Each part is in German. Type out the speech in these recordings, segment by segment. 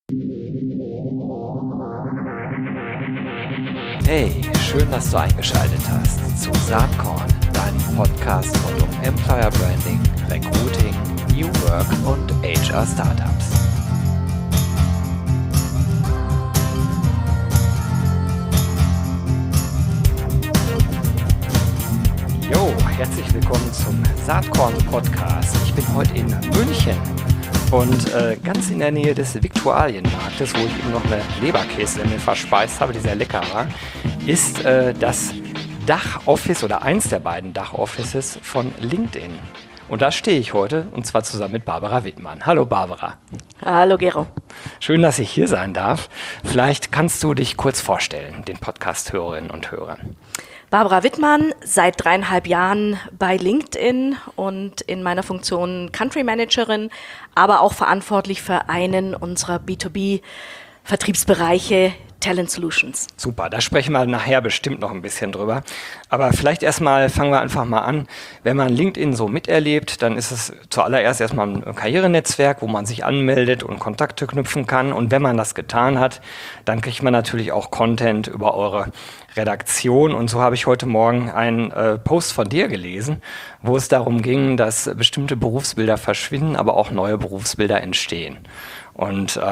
Hey, schön, dass du eingeschaltet hast zu Saatkorn, deinem Podcast rund um Employer Branding, Recruiting, New Work und HR Startups. Jo, herzlich willkommen zum Saatkorn Podcast. Ich bin heute in München und ganz in der Nähe des Viktualienmarktes, wo ich eben noch eine Leberkäse mir verspeist habe, die sehr lecker war, ist das Dachoffice oder eins der beiden Dachoffices von LinkedIn. Und da stehe ich heute, und zwar zusammen mit Barbara Wittmann. Hallo Barbara. Hallo Gero. Schön, dass ich hier sein darf. Vielleicht kannst du dich kurz vorstellen, den Podcast-Hörerinnen und Hörern. Barbara Wittmann, seit 3,5 Jahren bei LinkedIn und in meiner Funktion Country Managerin, aber auch verantwortlich für einen unserer B2B-Vertriebsbereiche Talent Solutions. Super, da sprechen wir nachher bestimmt noch ein bisschen drüber. Aber vielleicht erstmal fangen wir einfach mal an. Wenn man LinkedIn so miterlebt, dann ist es zuallererst erstmal ein Karrierenetzwerk, wo man sich anmeldet und Kontakte knüpfen kann. Und wenn man das getan hat, dann kriegt man natürlich auch Content über eure Redaktion. Und so habe ich heute Morgen einen Post von dir gelesen, wo es darum ging, dass bestimmte Berufsbilder verschwinden, aber auch neue Berufsbilder entstehen. Und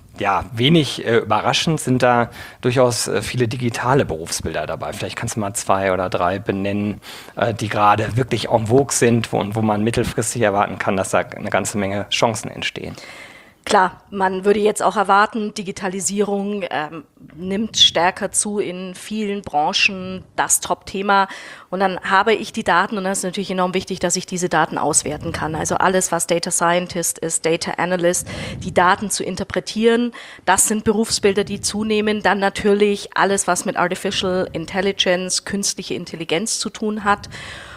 wenig überraschend sind da durchaus viele digitale Berufsbilder dabei. Vielleicht kannst du mal 2 oder 3 benennen, die gerade wirklich en vogue sind und wo man mittelfristig erwarten kann, dass da eine ganze Menge Chancen entstehen. Klar, man würde jetzt auch erwarten, Digitalisierung nimmt stärker zu in vielen Branchen, das Top-Thema. Und dann habe ich die Daten und das ist natürlich enorm wichtig, dass ich diese Daten auswerten kann. Also alles, was Data Scientist ist, Data Analyst, die Daten zu interpretieren, das sind Berufsbilder, die zunehmen. Dann natürlich alles, was mit Artificial Intelligence, künstliche Intelligenz zu tun hat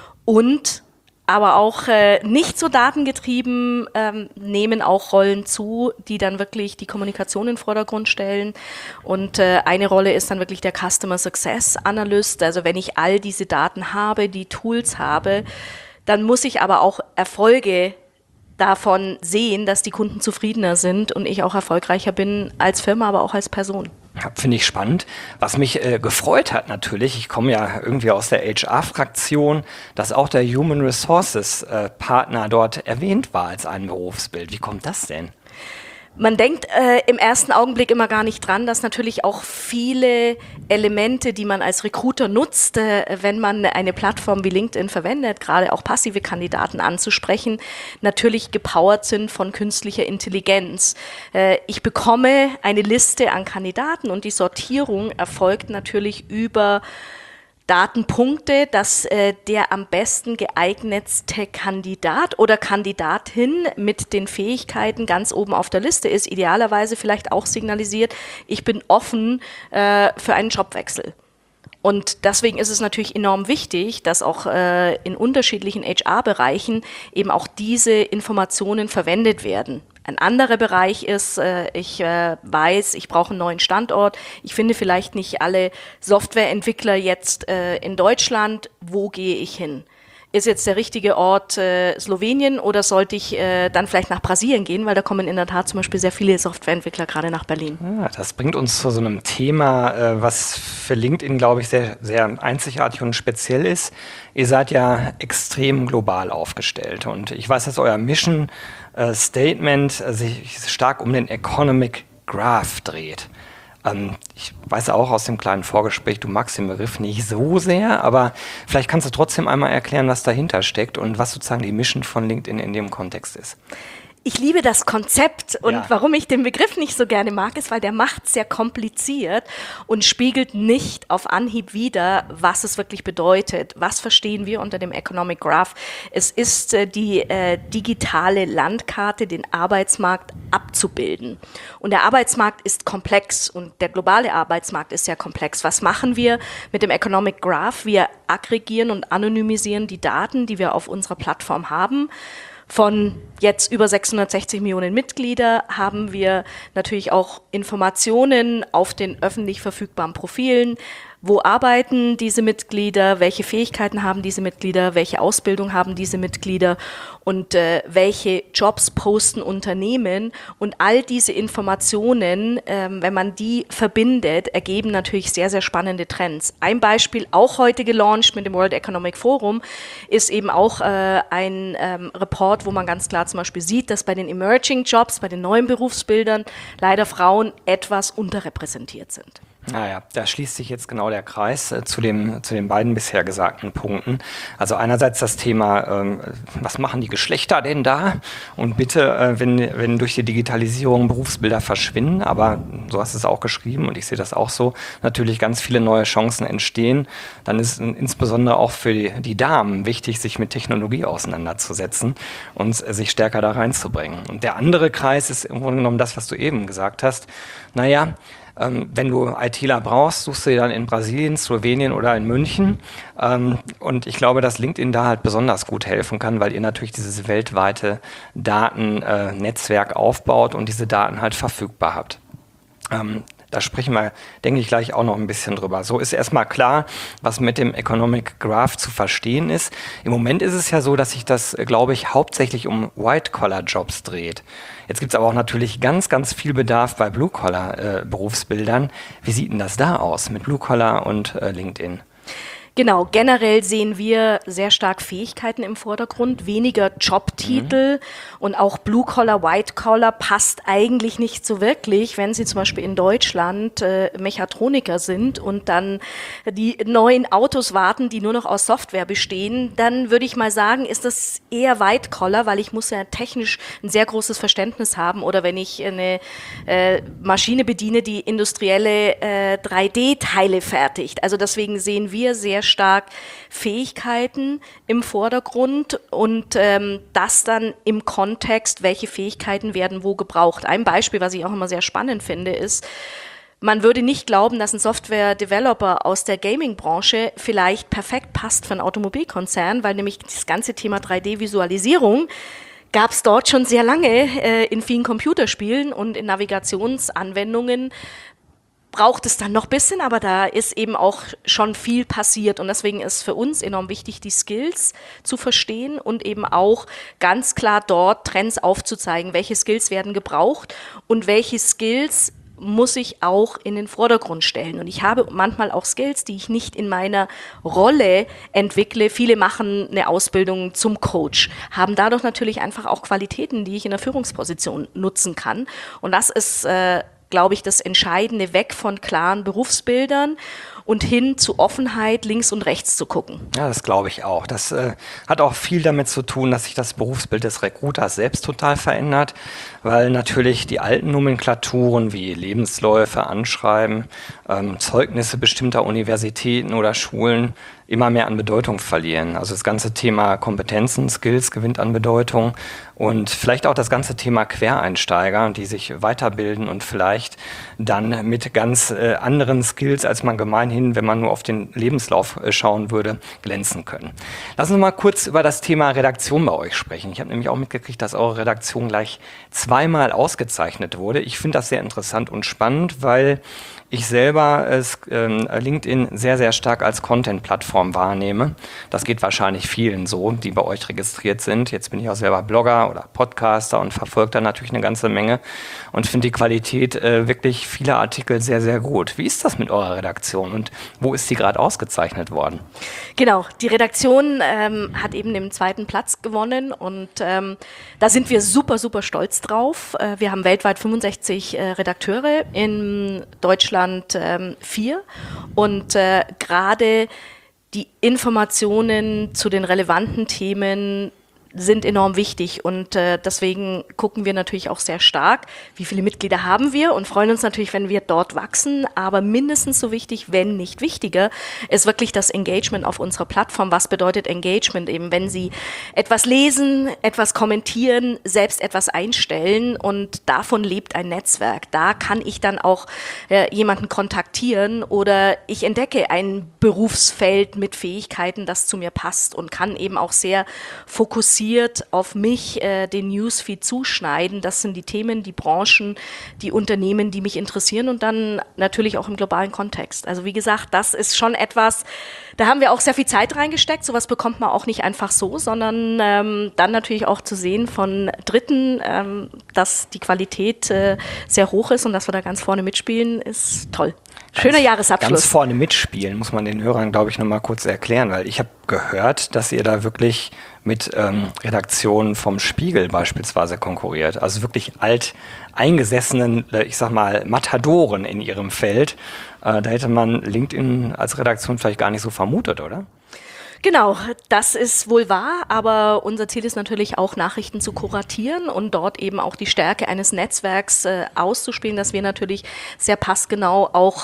und aber auch nicht so datengetrieben nehmen auch Rollen zu, die dann wirklich die Kommunikation in den Vordergrund stellen. Und eine Rolle ist dann wirklich der Customer Success Analyst. Also wenn ich all diese Daten habe, die Tools habe, dann muss ich aber auch Erfolge davon sehen, dass die Kunden zufriedener sind und ich auch erfolgreicher bin als Firma, aber auch als Person. Ja, finde ich spannend. Was mich gefreut hat natürlich, ich komme ja irgendwie aus der HR-Fraktion, dass auch der Human Resources Partner dort erwähnt war als ein Berufsbild. Wie kommt das denn? Man denkt im ersten Augenblick immer gar nicht dran, dass natürlich auch viele Elemente, die man als Recruiter nutzt, wenn man eine Plattform wie LinkedIn verwendet, gerade auch passive Kandidaten anzusprechen, natürlich gepowert sind von künstlicher Intelligenz. Ich bekomme eine Liste an Kandidaten und die Sortierung erfolgt natürlich über Datenpunkte, dass der am besten geeignetste Kandidat oder Kandidatin mit den Fähigkeiten ganz oben auf der Liste ist, idealerweise vielleicht auch signalisiert, ich bin offen für einen Jobwechsel. Und deswegen ist es natürlich enorm wichtig, dass auch in unterschiedlichen HR-Bereichen eben auch diese Informationen verwendet werden. Ein anderer Bereich ist, ich weiß, ich brauche einen neuen Standort. Ich finde vielleicht nicht alle Softwareentwickler jetzt in Deutschland. Wo gehe ich hin? Ist jetzt der richtige Ort Slowenien oder sollte ich dann vielleicht nach Brasilien gehen? Weil da kommen in der Tat zum Beispiel sehr viele Softwareentwickler gerade nach Berlin. Ja, das bringt uns zu so einem Thema, was für LinkedIn, glaube ich, sehr, sehr einzigartig und speziell ist. Ihr seid ja extrem global aufgestellt und ich weiß, dass euer Mission Statement sich stark um den Economic Graph dreht. Ich weiß auch aus dem kleinen Vorgespräch, du magst den Begriff nicht so sehr, aber vielleicht kannst du trotzdem einmal erklären, was dahinter steckt und was sozusagen die Mission von LinkedIn in dem Kontext ist. Ich liebe das Konzept und warum ich den Begriff nicht so gerne mag, ist, weil der macht es sehr kompliziert und spiegelt nicht auf Anhieb wider, was es wirklich bedeutet. Was verstehen wir unter dem Economic Graph? Es ist die digitale Landkarte, den Arbeitsmarkt abzubilden. Und der Arbeitsmarkt ist komplex und der globale Arbeitsmarkt ist sehr komplex. Was machen wir mit dem Economic Graph? Wir aggregieren und anonymisieren die Daten, die wir auf unserer Plattform haben. Von jetzt über 660 Millionen Mitglieder haben wir natürlich auch Informationen auf den öffentlich verfügbaren Profilen. Wo arbeiten diese Mitglieder? Welche Fähigkeiten haben diese Mitglieder? Welche Ausbildung haben diese Mitglieder? Und welche Jobs posten Unternehmen? Und all diese Informationen, wenn man die verbindet, ergeben natürlich sehr, sehr spannende Trends. Ein Beispiel, auch heute gelauncht mit dem World Economic Forum, ist eben auch ein Report, wo man ganz klar zum Beispiel sieht, dass bei den Emerging Jobs, bei den neuen Berufsbildern leider Frauen etwas unterrepräsentiert sind. Naja, da schließt sich jetzt genau der Kreis zu den beiden bisher gesagten Punkten. Also einerseits das Thema, was machen die Geschlechter denn da? Und bitte, wenn durch die Digitalisierung Berufsbilder verschwinden, aber so hast du es auch geschrieben und ich sehe das auch so, natürlich ganz viele neue Chancen entstehen, dann ist insbesondere auch für die Damen wichtig, sich mit Technologie auseinanderzusetzen und sich stärker da reinzubringen. Und der andere Kreis ist im Grunde genommen das, was du eben gesagt hast. Naja, wenn du ITler brauchst, suchst du dir dann in Brasilien, Slowenien oder in München. Und ich glaube, dass LinkedIn da halt besonders gut helfen kann, weil ihr natürlich dieses weltweite Datennetzwerk aufbaut und diese Daten halt verfügbar habt. Da sprechen wir, denke ich, gleich auch noch ein bisschen drüber. So ist erstmal klar, was mit dem Economic Graph zu verstehen ist. Im Moment ist es ja so, dass sich das, glaube ich, hauptsächlich um White-Collar-Jobs dreht. Jetzt gibt es aber auch natürlich ganz, ganz viel Bedarf bei Blue-Collar-Berufsbildern. Wie sieht denn das da aus mit Blue-Collar und LinkedIn? Genau, generell sehen wir sehr stark Fähigkeiten im Vordergrund, weniger Jobtitel und auch Blue-Collar, White-Collar passt eigentlich nicht so wirklich, wenn Sie zum Beispiel in Deutschland Mechatroniker sind und dann die neuen Autos warten, die nur noch aus Software bestehen, dann würde ich mal sagen, ist das eher White-Collar, weil ich muss ja technisch ein sehr großes Verständnis haben oder wenn ich eine Maschine bediene, die industrielle 3D-Teile fertigt. Also deswegen sehen wir sehr stark Fähigkeiten im Vordergrund und das dann im Kontext, welche Fähigkeiten werden wo gebraucht. Ein Beispiel, was ich auch immer sehr spannend finde, ist, man würde nicht glauben, dass ein Software-Developer aus der Gaming-Branche vielleicht perfekt passt für einen Automobilkonzern, weil nämlich das ganze Thema 3D-Visualisierung gab es dort schon sehr lange in vielen Computerspielen und in Navigationsanwendungen. Braucht es dann noch ein bisschen, aber da ist eben auch schon viel passiert und deswegen ist für uns enorm wichtig, die Skills zu verstehen und eben auch ganz klar dort Trends aufzuzeigen, welche Skills werden gebraucht und welche Skills muss ich auch in den Vordergrund stellen. Und ich habe manchmal auch Skills, die ich nicht in meiner Rolle entwickle. Viele machen eine Ausbildung zum Coach, haben dadurch natürlich einfach auch Qualitäten, die ich in der Führungsposition nutzen kann. Und das ist glaube ich, das Entscheidende, weg von klaren Berufsbildern und hin zu Offenheit, links und rechts zu gucken. Ja, das glaube ich auch. Das hat auch viel damit zu tun, dass sich das Berufsbild des Recruiters selbst total verändert, weil natürlich die alten Nomenklaturen wie Lebensläufe, Anschreiben, Zeugnisse bestimmter Universitäten oder Schulen immer mehr an Bedeutung verlieren. Also das ganze Thema Kompetenzen, Skills gewinnt an Bedeutung und vielleicht auch das ganze Thema Quereinsteiger, die sich weiterbilden und vielleicht dann mit ganz anderen Skills, als man gemeinhin, wenn man nur auf den Lebenslauf schauen würde, glänzen können. Lassen Sie mal kurz über das Thema Redaktion bei euch sprechen. Ich habe nämlich auch mitgekriegt, dass eure Redaktion gleich zweimal ausgezeichnet wurde. Ich finde das sehr interessant und spannend, weil ich selber LinkedIn sehr, sehr stark als Content-Plattform wahrnehme. Das geht wahrscheinlich vielen so, die bei euch registriert sind. Jetzt bin ich auch selber Blogger oder Podcaster und verfolge da natürlich eine ganze Menge und finde die Qualität wirklich vieler Artikel sehr, sehr gut. Wie ist das mit eurer Redaktion und wo ist sie gerade ausgezeichnet worden? Genau, die Redaktion hat eben den zweiten Platz gewonnen und da sind wir super, super stolz drauf. Wir haben weltweit 65 Redakteure, in Deutschland 4 und gerade die Informationen zu den relevanten Themen sind enorm wichtig und deswegen gucken wir natürlich auch sehr stark, wie viele Mitglieder haben wir und freuen uns natürlich, wenn wir dort wachsen, aber mindestens so wichtig, wenn nicht wichtiger, ist wirklich das Engagement auf unserer Plattform. Was bedeutet Engagement? Eben, wenn Sie etwas lesen, etwas kommentieren, selbst etwas einstellen und davon lebt ein Netzwerk. Da kann ich dann auch jemanden kontaktieren oder ich entdecke ein Berufsfeld mit Fähigkeiten, das zu mir passt und kann eben auch sehr fokussiert fokussiert auf mich den Newsfeed zuschneiden. Das sind die Themen, die Branchen, die Unternehmen, die mich interessieren und dann natürlich auch im globalen Kontext. Also wie gesagt, das ist schon etwas, da haben wir auch sehr viel Zeit reingesteckt. Sowas bekommt man auch nicht einfach so, sondern dann natürlich auch zu sehen von Dritten, dass die Qualität sehr hoch ist und dass wir da ganz vorne mitspielen, ist toll. Schöner Jahresabschluss. Ganz vorne mitspielen, muss man den Hörern, glaube ich, nochmal kurz erklären, weil ich habe gehört, dass ihr da wirklich mit Redaktionen vom Spiegel beispielsweise konkurriert. Also wirklich alteingesessenen, ich sag mal, Matadoren in ihrem Feld. Da hätte man LinkedIn als Redaktion vielleicht gar nicht so vermutet, oder? Genau, das ist wohl wahr, aber unser Ziel ist natürlich auch, Nachrichten zu kuratieren und dort eben auch die Stärke eines Netzwerks auszuspielen, dass wir natürlich sehr passgenau auch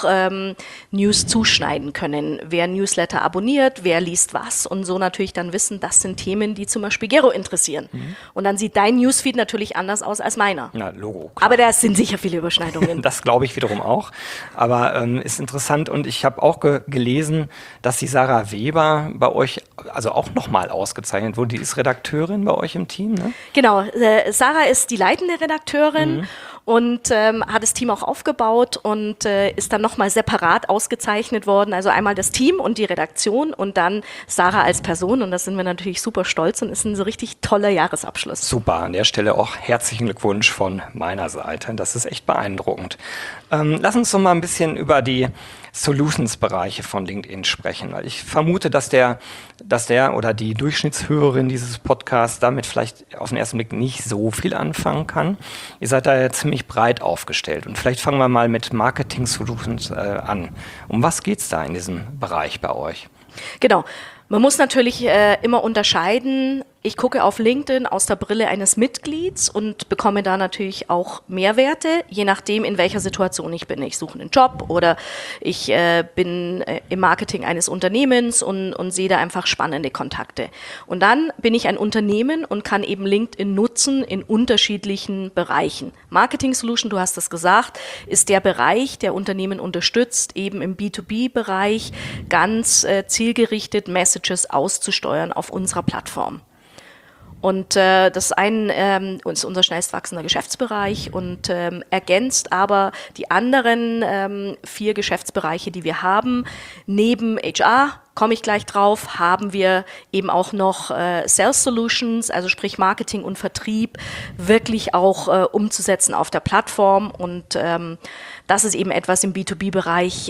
News zuschneiden können. Wer Newsletter abonniert, wer liest was und so natürlich dann wissen, das sind Themen, die zum Beispiel Gero interessieren. Und dann sieht dein Newsfeed natürlich anders aus als meiner. Na, Logo. Klar. Aber da sind sicher viele Überschneidungen. Das glaube ich wiederum auch, aber ist interessant und ich habe auch gelesen, dass die Sarah Weber bei euch also auch nochmal ausgezeichnet wurde. Die ist Redakteurin bei euch im Team, ne? Genau, Sarah ist die leitende Redakteurin und hat das Team auch aufgebaut und ist dann nochmal separat ausgezeichnet worden. Also einmal das Team und die Redaktion und dann Sarah als Person und da sind wir natürlich super stolz und ist ein so richtig toller Jahresabschluss. Super, an der Stelle auch herzlichen Glückwunsch von meiner Seite. Das ist echt beeindruckend. Lass uns doch mal ein bisschen über die Solutions-Bereiche von LinkedIn sprechen, weil ich vermute, dass der oder die Durchschnittshörerin dieses Podcasts damit vielleicht auf den ersten Blick nicht so viel anfangen kann. Ihr seid da ja ziemlich breit aufgestellt und vielleicht fangen wir mal mit Marketing Solutions an. Um was geht's da in diesem Bereich bei euch? Genau. Man muss natürlich immer unterscheiden. Ich gucke auf LinkedIn aus der Brille eines Mitglieds und bekomme da natürlich auch Mehrwerte, je nachdem, in welcher Situation ich bin. Ich suche einen Job oder ich bin im Marketing eines Unternehmens und sehe da einfach spannende Kontakte. Und dann bin ich ein Unternehmen und kann eben LinkedIn nutzen in unterschiedlichen Bereichen. Marketing Solution, du hast das gesagt, ist der Bereich, der Unternehmen unterstützt, eben im B2B-Bereich ganz zielgerichtet Messages auszusteuern auf unserer Plattform. Und das ist unser schnellst wachsender Geschäftsbereich und ergänzt aber die anderen 4 Geschäftsbereiche, die wir haben. Neben HR, komme ich gleich drauf, haben wir eben auch noch Sales Solutions, also sprich Marketing und Vertrieb, wirklich auch umzusetzen auf der Plattform. Und das ist eben etwas im B2B-Bereich,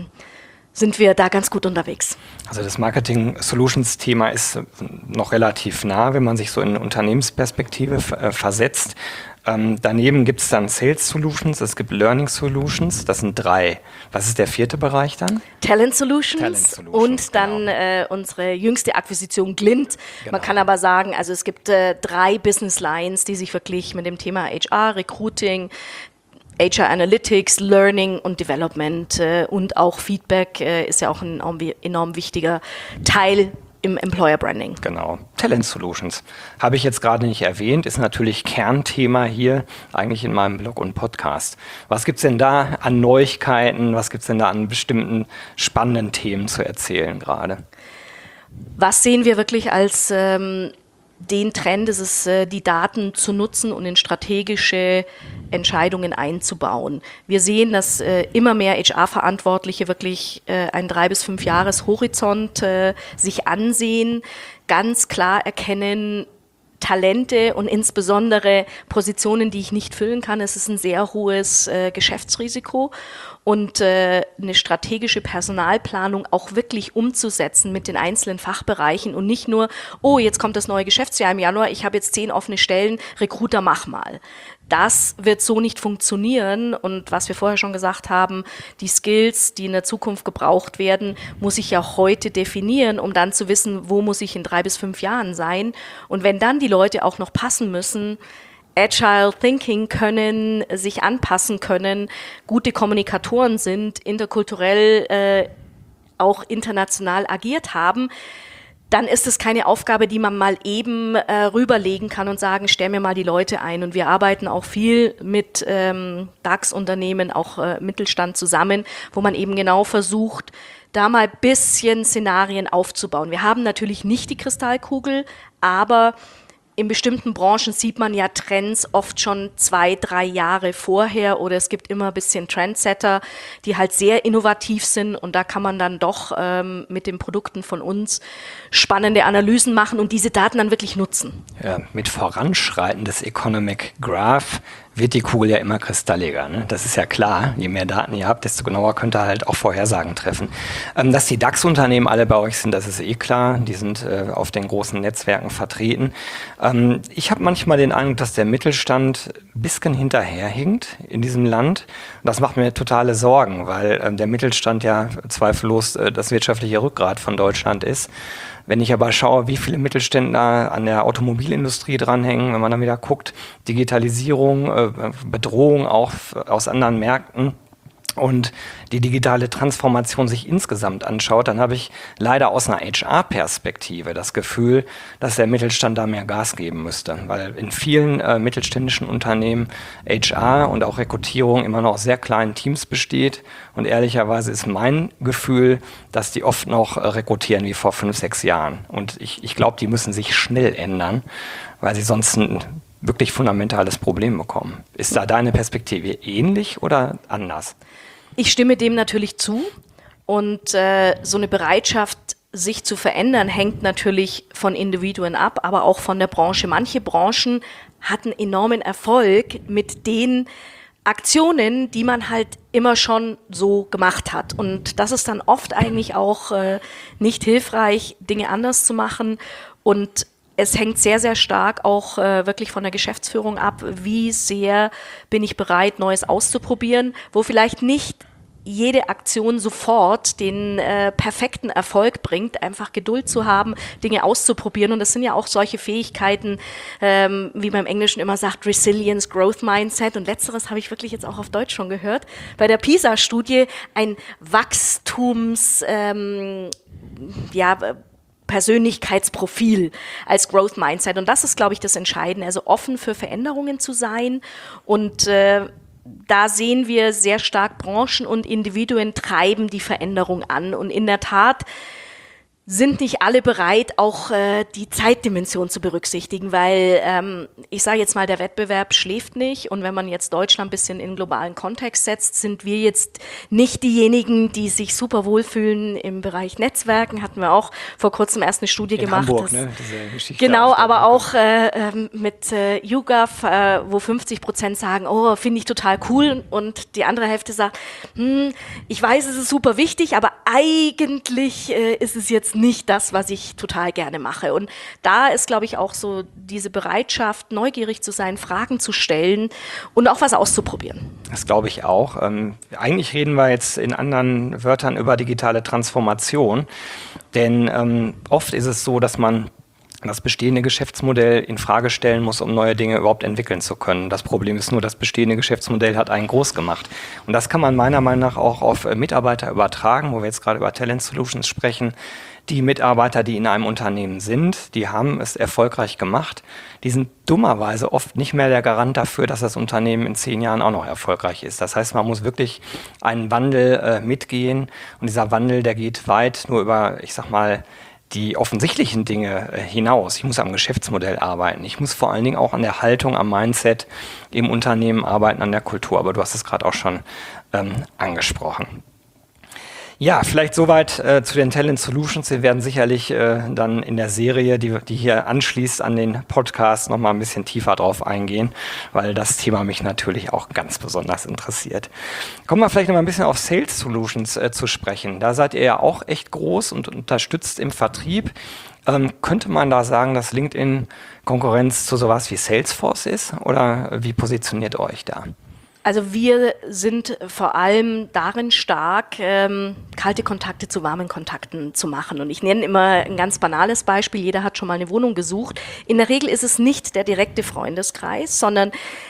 sind wir da ganz gut unterwegs. Also das Marketing-Solutions-Thema ist noch relativ nah, wenn man sich so in Unternehmensperspektive versetzt. Daneben gibt es dann Sales Solutions, es gibt Learning Solutions, das sind 3. Was ist der 4. Bereich dann? Talent Solutions und dann unsere jüngste Akquisition Glint. Genau. Man kann aber sagen, also es gibt 3 Business Lines, die sich wirklich mit dem Thema HR, Recruiting, HR Analytics, Learning und Development und auch Feedback ist ja auch ein enorm wichtiger Teil im Employer Branding. Genau. Talent Solutions. Habe ich jetzt gerade nicht erwähnt, ist natürlich Kernthema hier eigentlich in meinem Blog und Podcast. Was gibt es denn da an Neuigkeiten? Was gibt es denn da an bestimmten spannenden Themen zu erzählen gerade? Was sehen wir wirklich als den Trend, ist es, die Daten zu nutzen und in strategische Entscheidungen einzubauen. Wir sehen, dass immer mehr HR-Verantwortliche wirklich einen 3 bis 5 Jahreshorizont sich ansehen, ganz klar erkennen, Talente und insbesondere Positionen, die ich nicht füllen kann. Es ist ein sehr hohes Geschäftsrisiko und eine strategische Personalplanung auch wirklich umzusetzen mit den einzelnen Fachbereichen und nicht nur, oh, jetzt kommt das neue Geschäftsjahr im Januar, ich habe jetzt 10 offene Stellen, Recruiter, mach mal. Das wird so nicht funktionieren und was wir vorher schon gesagt haben, die Skills, die in der Zukunft gebraucht werden, muss ich ja heute definieren, um dann zu wissen, wo muss ich in 3 bis 5 Jahren sein. Und wenn dann die Leute auch noch passen müssen, Agile Thinking können, sich anpassen können, gute Kommunikatoren sind, interkulturell auch international agiert haben, dann ist es keine Aufgabe, die man mal eben rüberlegen kann und sagen, stell mir mal die Leute ein. Und wir arbeiten auch viel mit DAX-Unternehmen, auch Mittelstand zusammen, wo man eben genau versucht, da mal ein bisschen Szenarien aufzubauen. Wir haben natürlich nicht die Kristallkugel, aber in bestimmten Branchen sieht man ja Trends oft schon 2, 3 Jahre vorher oder es gibt immer ein bisschen Trendsetter, die halt sehr innovativ sind und da kann man dann doch mit den Produkten von uns spannende Analysen machen und diese Daten dann wirklich nutzen. Ja, mit Voranschreiten des Economic Graph wird die Kugel ja immer kristalliger. Ne? Das ist ja klar. Je mehr Daten ihr habt, desto genauer könnt ihr halt auch Vorhersagen treffen. Dass die DAX-Unternehmen alle bei euch sind, das ist eh klar. Die sind auf den großen Netzwerken vertreten. Ich habe manchmal den Eindruck, dass der Mittelstand ein bisschen hinterherhinkt in diesem Land. Das macht mir totale Sorgen, weil der Mittelstand ja zweifellos das wirtschaftliche Rückgrat von Deutschland ist. Wenn ich aber schaue, wie viele Mittelständler an der Automobilindustrie dranhängen, wenn man dann wieder guckt, Digitalisierung, Bedrohung auch aus anderen Märkten und die digitale Transformation sich insgesamt anschaut, dann habe ich leider aus einer HR-Perspektive das Gefühl, dass der Mittelstand da mehr Gas geben müsste, weil in vielen mittelständischen Unternehmen HR und auch Rekrutierung immer noch aus sehr kleinen Teams besteht und ehrlicherweise ist mein Gefühl, dass die oft noch rekrutieren wie vor 5, 6 Jahren und ich glaube, die müssen sich schnell ändern, weil sie sonst ein wirklich fundamentales Problem bekommen. Ist da deine Perspektive ähnlich oder anders? Ich stimme dem natürlich zu und so eine Bereitschaft, sich zu verändern, hängt natürlich von Individuen ab, aber auch von der Branche. Manche Branchen hatten enormen Erfolg mit den Aktionen, die man halt immer schon so gemacht hat. Und das ist dann oft eigentlich auch nicht hilfreich, Dinge anders zu machen und es hängt sehr, sehr stark auch wirklich von der Geschäftsführung ab, wie sehr bin ich bereit, Neues auszuprobieren, wo vielleicht nicht jede Aktion sofort den perfekten Erfolg bringt, einfach Geduld zu haben, Dinge auszuprobieren. Und das sind ja auch solche Fähigkeiten, wie man im Englischen immer sagt, Resilience, Growth Mindset. Und letzteres habe ich wirklich jetzt auch auf Deutsch schon gehört. Bei der PISA-Studie ein Persönlichkeitsprofil als Growth Mindset. Und das ist, glaube ich, das Entscheidende. Also offen für Veränderungen zu sein. Und da sehen wir sehr stark, Branchen und Individuen treiben die Veränderung an. Und in der Tat sind nicht alle bereit, auch die Zeitdimension zu berücksichtigen, weil ich sage jetzt mal, der Wettbewerb schläft nicht und wenn man jetzt Deutschland ein bisschen in globalen Kontext setzt, sind wir jetzt nicht diejenigen, die sich super wohlfühlen im Bereich Netzwerken, hatten wir auch vor kurzem erst eine Studie in gemacht. Hamburg, ne? Diese Geschichte Genau, aber auch mit YouGov, wo 50% sagen, oh, finde ich total cool und die andere Hälfte sagt, ich weiß, es ist super wichtig, aber eigentlich ist es jetzt nicht das, was ich total gerne mache. Und da ist, glaube ich, auch so diese Bereitschaft, neugierig zu sein, Fragen zu stellen und auch was auszuprobieren. Das glaube ich auch. Eigentlich reden wir jetzt in anderen Wörtern über digitale Transformation, denn oft ist es so, dass man das bestehende Geschäftsmodell in Frage stellen muss, um neue Dinge überhaupt entwickeln zu können. Das Problem ist nur, das bestehende Geschäftsmodell hat einen groß gemacht. Und das kann man meiner Meinung nach auch auf Mitarbeiter übertragen, wo wir jetzt gerade über Talent Solutions sprechen. Die Mitarbeiter, die in einem Unternehmen sind, die haben es erfolgreich gemacht. Die sind dummerweise oft nicht mehr der Garant dafür, dass das Unternehmen in 10 Jahren auch noch erfolgreich ist. Das heißt, man muss wirklich einen Wandel mitgehen. Und dieser Wandel, der geht weit nur über, ich sag mal, die offensichtlichen Dinge hinaus. Ich muss am Geschäftsmodell arbeiten. Ich muss vor allen Dingen auch an der Haltung, am Mindset im Unternehmen arbeiten, an der Kultur. Aber du hast es gerade auch schon angesprochen. Ja, vielleicht soweit zu den Talent Solutions. Wir werden sicherlich dann in der Serie, die hier anschließt an den Podcast, nochmal ein bisschen tiefer drauf eingehen, weil das Thema mich natürlich auch ganz besonders interessiert. Kommen wir vielleicht noch mal ein bisschen auf Sales Solutions zu sprechen. Da seid ihr ja auch echt groß und unterstützt im Vertrieb. Könnte man da sagen, dass LinkedIn Konkurrenz zu sowas wie Salesforce ist? Oder wie positioniert ihr euch da? Also wir sind vor allem darin stark, kalte Kontakte zu warmen Kontakten zu machen. Und ich nenne immer ein ganz banales Beispiel. Jeder hat schon mal eine Wohnung gesucht. In der Regel ist es nicht der direkte Freundeskreis, sondern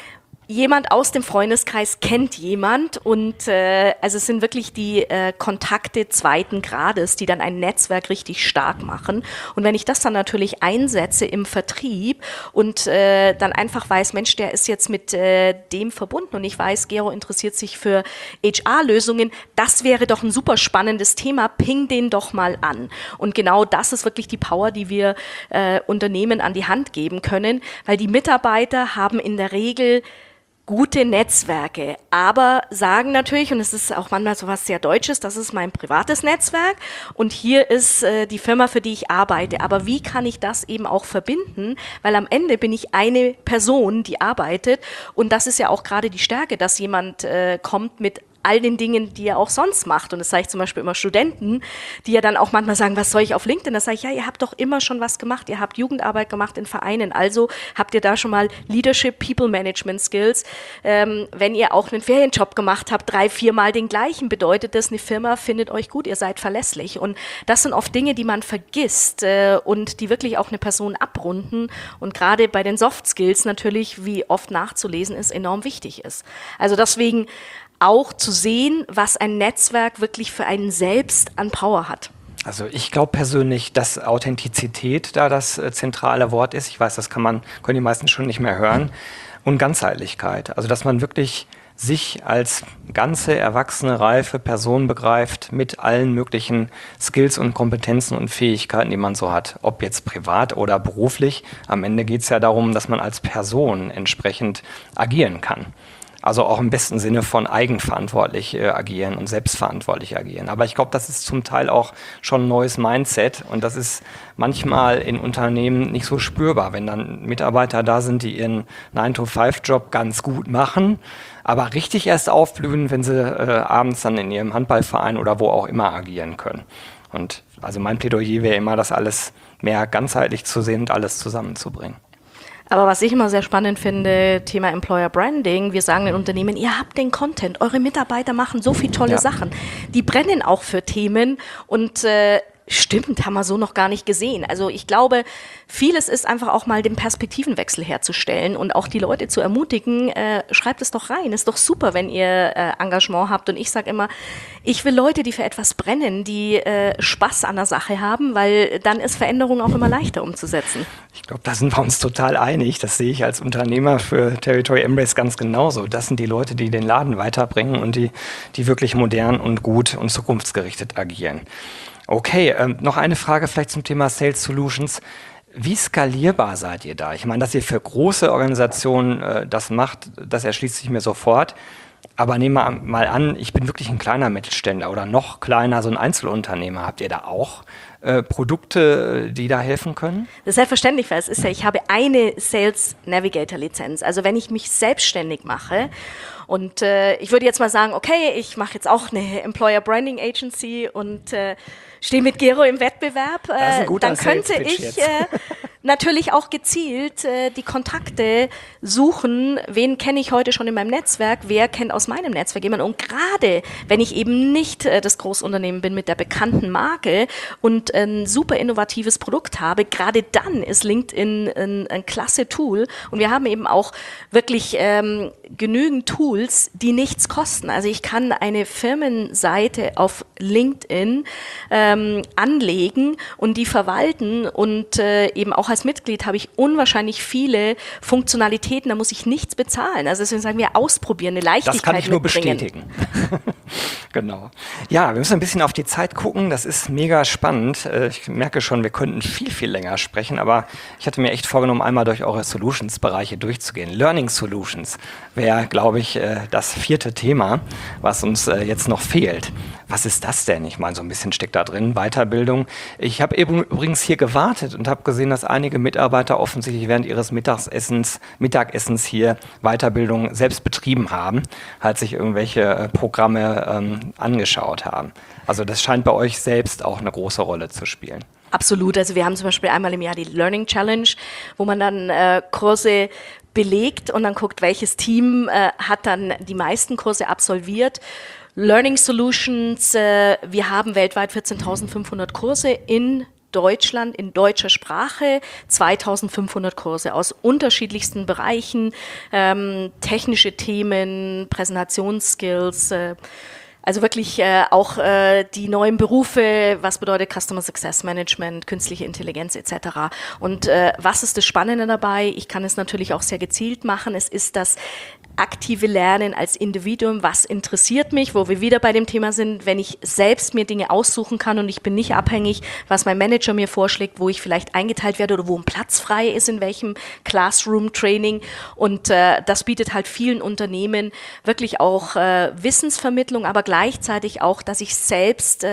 Jemand aus dem Freundeskreis kennt jemand und also es sind wirklich die Kontakte zweiten Grades, die dann ein Netzwerk richtig stark machen. Und wenn ich das dann natürlich einsetze im Vertrieb und dann einfach weiß, Mensch, der ist jetzt mit dem verbunden und ich weiß, Gero interessiert sich für HR-Lösungen, das wäre doch ein super spannendes Thema, ping den doch mal an. Und genau das ist wirklich die Power, die wir Unternehmen an die Hand geben können, weil die Mitarbeiter haben in der Regel gute Netzwerke, aber sagen natürlich, und es ist auch manchmal so was sehr Deutsches, das ist mein privates Netzwerk und hier ist die Firma, für die ich arbeite. Aber wie kann ich das eben auch verbinden? Weil am Ende bin ich eine Person, die arbeitet und das ist ja auch gerade die Stärke, dass jemand kommt mit all den Dingen, die er auch sonst macht. Und das sage ich zum Beispiel immer Studenten, die ja dann auch manchmal sagen, was soll ich auf LinkedIn? Da sage ich, ja, ihr habt doch immer schon was gemacht. Ihr habt Jugendarbeit gemacht in Vereinen. Also habt ihr da schon mal Leadership, People Management Skills. Wenn ihr auch einen Ferienjob gemacht habt, 3-4 Mal den gleichen, bedeutet das, eine Firma findet euch gut, ihr seid verlässlich. Und das sind oft Dinge, die man vergisst und die wirklich auch eine Person abrunden. Und gerade bei den Soft Skills natürlich, wie oft nachzulesen ist, enorm wichtig ist. Also deswegen auch zu sehen, was ein Netzwerk wirklich für einen selbst an Power hat. Also ich glaube persönlich, dass Authentizität da das zentrale Wort ist. Ich weiß, das können die meisten schon nicht mehr hören. Und Ganzheitlichkeit. Also dass man wirklich sich als ganze, erwachsene, reife Person begreift mit allen möglichen Skills und Kompetenzen und Fähigkeiten, die man so hat. Ob jetzt privat oder beruflich. Am Ende geht es ja darum, dass man als Person entsprechend agieren kann. Also auch im besten Sinne von eigenverantwortlich agieren und selbstverantwortlich agieren. Aber ich glaube, das ist zum Teil auch schon ein neues Mindset und das ist manchmal in Unternehmen nicht so spürbar, wenn dann Mitarbeiter da sind, die ihren 9-to-5-Job ganz gut machen, aber richtig erst aufblühen, wenn sie abends dann in ihrem Handballverein oder wo auch immer agieren können. Und also mein Plädoyer wäre immer, das alles mehr ganzheitlich zu sehen und alles zusammenzubringen. Aber was ich immer sehr spannend finde, Thema Employer Branding, wir sagen den Unternehmen, ihr habt den Content, eure Mitarbeiter machen so viele tolle Sachen. Die brennen auch für Themen und stimmt, haben wir so noch gar nicht gesehen. Also ich glaube, vieles ist einfach auch mal den Perspektivenwechsel herzustellen und auch die Leute zu ermutigen, schreibt es doch rein. Ist doch super, wenn ihr Engagement habt. Und ich sage immer, ich will Leute, die für etwas brennen, die Spaß an der Sache haben, weil dann ist Veränderung auch immer leichter umzusetzen. Ich glaube, da sind wir uns total einig. Das sehe ich als Unternehmer für Territory Embrace ganz genauso. Das sind die Leute, die den Laden weiterbringen und die wirklich modern und gut und zukunftsgerichtet agieren. Okay, noch eine Frage vielleicht zum Thema Sales Solutions. Wie skalierbar seid ihr da? Ich meine, dass ihr für große Organisationen das macht, das erschließt sich mir sofort. Aber nehmen wir mal an, ich bin wirklich ein kleiner Mittelständler oder noch kleiner, so ein Einzelunternehmer. Habt ihr da auch Produkte, die da helfen können? Das ist selbstverständlich, weil es ist ja, ich habe eine Sales Navigator Lizenz. Also wenn ich mich selbstständig mache und ich würde jetzt mal sagen, okay, ich mache jetzt auch eine Employer Branding Agency und stehe mit Gero im Wettbewerb, dann könnte ich natürlich auch gezielt die Kontakte suchen, wen kenne ich heute schon in meinem Netzwerk, wer kennt aus meinem Netzwerk jemanden. Und gerade wenn ich eben nicht das Großunternehmen bin mit der bekannten Marke und ein super innovatives Produkt habe, gerade dann ist LinkedIn ein klasse Tool. Und wir haben eben auch wirklich genügend Tools, die nichts kosten. Also ich kann eine Firmenseite auf LinkedIn anlegen und die verwalten und eben auch als Mitglied habe ich unwahrscheinlich viele Funktionalitäten, da muss ich nichts bezahlen. Also deswegen sagen wir, ausprobieren, eine Leichtigkeit mitbringen. Das kann ich nur mitbringen. bestätigen. Genau. Ja, wir müssen ein bisschen auf die Zeit gucken, das ist mega spannend. Ich merke schon, wir könnten viel, viel länger sprechen, aber ich hatte mir echt vorgenommen, einmal durch eure Solutions-Bereiche durchzugehen. Learning Solutions wäre, glaube ich, das 4. Thema, was uns jetzt noch fehlt. Was ist das denn? Ich meine, so ein bisschen steckt da drin, Weiterbildung. Ich habe übrigens hier gewartet und habe gesehen, dass einige Mitarbeiter offensichtlich während ihres Mittagessens hier Weiterbildung selbst betrieben haben, halt sich irgendwelche Programme angeschaut haben. Also das scheint bei euch selbst auch eine große Rolle zu spielen. Absolut. Also wir haben zum Beispiel einmal im Jahr die Learning Challenge, wo man dann Kurse belegt und dann guckt, welches Team hat dann die meisten Kurse absolviert. Learning Solutions, wir haben weltweit 14.500 Kurse in Deutschland in deutscher Sprache 2500 Kurse aus unterschiedlichsten Bereichen, technische Themen, Präsentationsskills, also wirklich auch die neuen Berufe, was bedeutet Customer Success Management, künstliche Intelligenz etc. Und was ist das Spannende dabei? Ich kann es natürlich auch sehr gezielt machen. Es ist das aktive Lernen als Individuum, was interessiert mich, wo wir wieder bei dem Thema sind, wenn ich selbst mir Dinge aussuchen kann und ich bin nicht abhängig, was mein Manager mir vorschlägt, wo ich vielleicht eingeteilt werde oder wo ein Platz frei ist, in welchem Classroom-Training. Und das bietet halt vielen Unternehmen wirklich auch Wissensvermittlung, aber gleichzeitig auch, dass ich selbst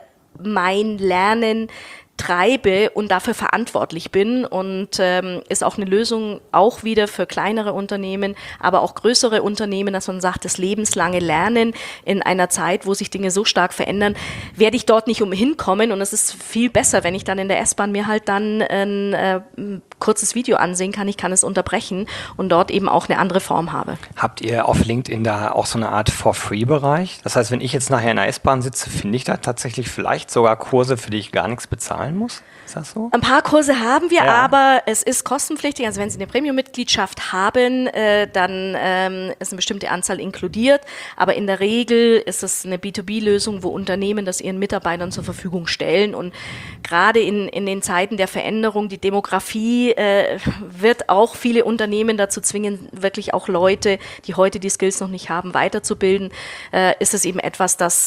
mein Lernen treibe und dafür verantwortlich bin und ist auch eine Lösung auch wieder für kleinere Unternehmen, aber auch größere Unternehmen, dass man sagt, das lebenslange Lernen in einer Zeit, wo sich Dinge so stark verändern, werde ich dort nicht umhin kommen und es ist viel besser, wenn ich dann in der S-Bahn mir halt dann ein kurzes Video ansehen kann, ich kann es unterbrechen und dort eben auch eine andere Form habe. Habt ihr auf LinkedIn da auch so eine Art For-Free-Bereich? Das heißt, wenn ich jetzt nachher in der S-Bahn sitze, finde ich da tatsächlich vielleicht sogar Kurse, für die ich gar nichts bezahlen muss? Ist das so? Ein paar Kurse haben wir, aber es ist kostenpflichtig. Also wenn Sie eine Premium-Mitgliedschaft haben, dann ist eine bestimmte Anzahl inkludiert. Aber in der Regel ist es eine B2B-Lösung, wo Unternehmen das ihren Mitarbeitern zur Verfügung stellen. Und gerade in den Zeiten der Veränderung, die Demografie wird auch viele Unternehmen dazu zwingen, wirklich auch Leute, die heute die Skills noch nicht haben, weiterzubilden. Ist es eben etwas, das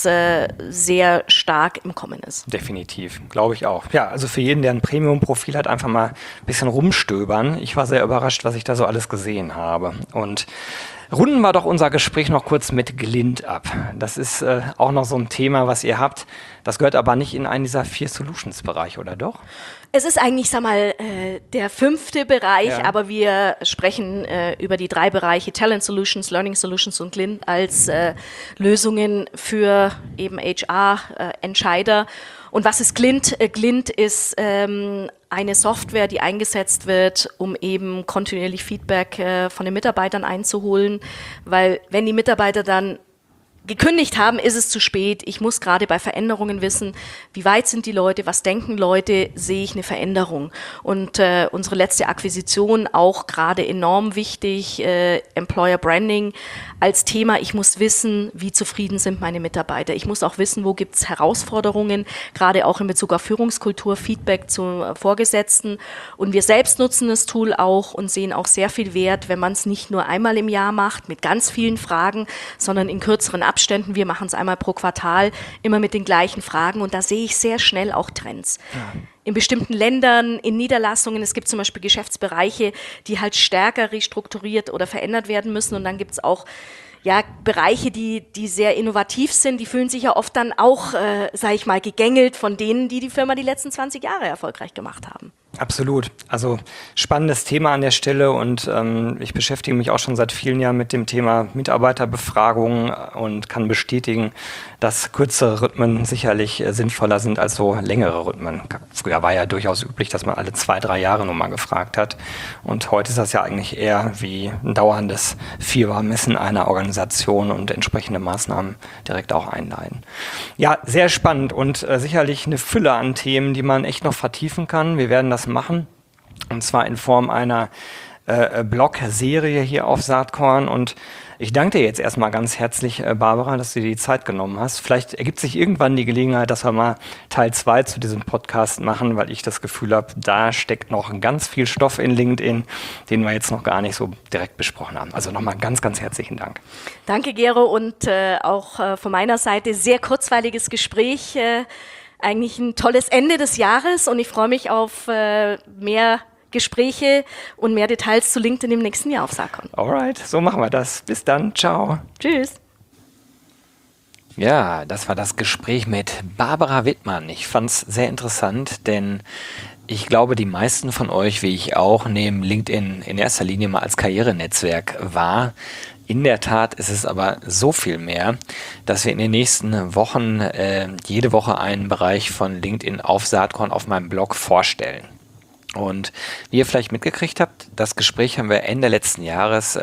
sehr stark im Kommen ist. Definitiv, glaube ich auch. Ja, also für jeden, der ein Premium-Profil hat, einfach mal ein bisschen rumstöbern. Ich war sehr überrascht, was ich da so alles gesehen habe. Und runden wir doch unser Gespräch noch kurz mit Glint ab. Das ist auch noch so ein Thema, was ihr habt. Das gehört aber nicht in einen dieser 4 Solutions-Bereiche, oder doch? Es ist eigentlich, sag mal, der 5. Bereich, aber wir sprechen über die 3 Bereiche Talent Solutions, Learning Solutions und Glint als Lösungen für eben HR-Entscheider. Und was ist Glint? Glint ist eine Software, die eingesetzt wird, um eben kontinuierlich Feedback von den Mitarbeitern einzuholen, weil wenn die Mitarbeiter dann gekündigt haben, ist es zu spät. Ich muss gerade bei Veränderungen wissen, wie weit sind die Leute, was denken Leute, sehe ich eine Veränderung. Und unsere letzte Akquisition auch gerade enorm wichtig, Employer Branding als Thema. Ich muss wissen, wie zufrieden sind meine Mitarbeiter. Ich muss auch wissen, wo gibt es Herausforderungen, gerade auch in Bezug auf Führungskultur, Feedback zu Vorgesetzten. Und wir selbst nutzen das Tool auch und sehen auch sehr viel Wert, wenn man es nicht nur einmal im Jahr macht, mit ganz vielen Fragen, sondern in kürzeren Abständen. Wir machen es einmal pro Quartal, immer mit den gleichen Fragen und da sehe ich sehr schnell auch Trends. Ja. In bestimmten Ländern, in Niederlassungen, es gibt zum Beispiel Geschäftsbereiche, die halt stärker restrukturiert oder verändert werden müssen und dann gibt es auch Bereiche, die sehr innovativ sind, die fühlen sich ja oft dann auch, sage ich mal, gegängelt von denen, die Firma die letzten 20 Jahre erfolgreich gemacht haben. Absolut. Also spannendes Thema an der Stelle und ich beschäftige mich auch schon seit vielen Jahren mit dem Thema Mitarbeiterbefragung und kann bestätigen, dass kürzere Rhythmen sicherlich sinnvoller sind als so längere Rhythmen. Früher war ja durchaus üblich, dass man alle 2-3 Jahre nur mal gefragt hat und heute ist das ja eigentlich eher wie ein dauerndes Fiebermessen einer Organisation und entsprechende Maßnahmen direkt auch einleiten. Ja, sehr spannend und sicherlich eine Fülle an Themen, die man echt noch vertiefen kann. Wir werden das machen, und zwar in Form einer Blog-Serie hier auf Saatkorn und ich danke dir jetzt erstmal ganz herzlich, Barbara, dass du dir die Zeit genommen hast. Vielleicht ergibt sich irgendwann die Gelegenheit, dass wir mal Teil 2 zu diesem Podcast machen, weil ich das Gefühl habe, da steckt noch ganz viel Stoff in LinkedIn, den wir jetzt noch gar nicht so direkt besprochen haben. Also nochmal ganz, ganz herzlichen Dank. Danke, Gero, und auch von meiner Seite sehr kurzweiliges Gespräch. Eigentlich ein tolles Ende des Jahres und ich freue mich auf mehr Gespräche und mehr Details zu LinkedIn im nächsten Jahr auf Saatkorn. Alright, so machen wir das. Bis dann, ciao. Tschüss. Ja, das war das Gespräch mit Barbara Wittmann. Ich fand es sehr interessant, denn ich glaube, die meisten von euch, wie ich auch, nehmen LinkedIn in erster Linie mal als Karrierenetzwerk wahr. In der Tat ist es aber so viel mehr, dass wir in den nächsten Wochen jede Woche einen Bereich von LinkedIn auf Saatkorn auf meinem Blog vorstellen. Und wie ihr vielleicht mitgekriegt habt, das Gespräch haben wir Ende letzten Jahres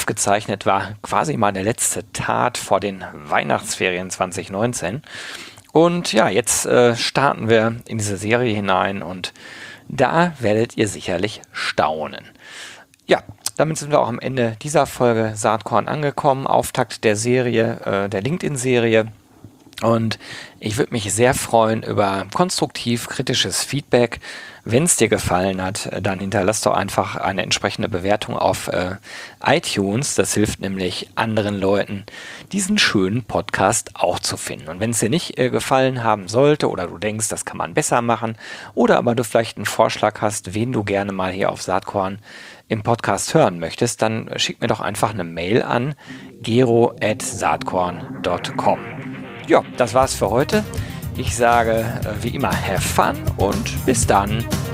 aufgezeichnet, war quasi mal der letzte Tat vor den Weihnachtsferien 2019. Und ja, jetzt starten wir in diese Serie hinein und da werdet ihr sicherlich staunen. Ja, damit sind wir auch am Ende dieser Folge Saatkorn angekommen. Auftakt der Serie, der LinkedIn-Serie. Und ich würde mich sehr freuen über konstruktiv kritisches Feedback. Wenn es dir gefallen hat, dann hinterlass doch einfach eine entsprechende Bewertung auf iTunes. Das hilft nämlich anderen Leuten, diesen schönen Podcast auch zu finden. Und wenn es dir nicht gefallen haben sollte oder du denkst, das kann man besser machen oder aber du vielleicht einen Vorschlag hast, wen du gerne mal hier auf Saatkorn im Podcast hören möchtest, dann schick mir doch einfach eine Mail an gero@saatkorn.com. Ja, das war's für heute. Ich sage wie immer, have fun und bis dann.